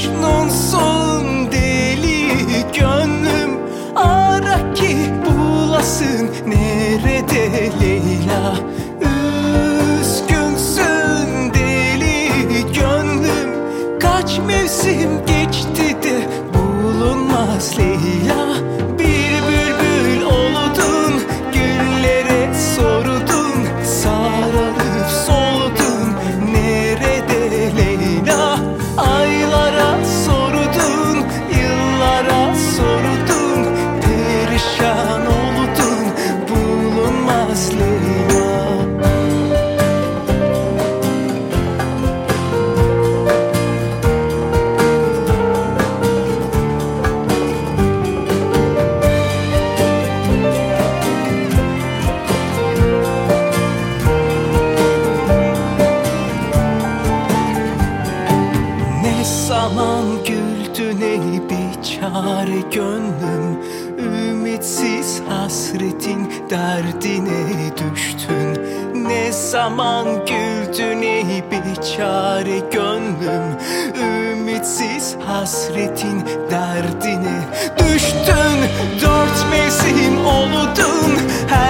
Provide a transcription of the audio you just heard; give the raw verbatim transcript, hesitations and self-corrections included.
Mecnunsun deli gönlüm, ara ki bulasın nerede Leyla. Üzgünsün deli gönlüm, kaç mevsim geçti de bulunmaz Leyla. Bir bülbül oldun, güllere sordun, sararıp soldun nerede Leyla. Aylara sordun, yıllara sordun, perişan oldun, bulunmaz Leyla. Ne zaman güldün ey biçare gönlüm, ümitsiz hasretin derdine düştün. Ne zaman güldün ey biçare gönlüm, ümitsiz hasretin derdine düştün. Dört mevsim oldun, her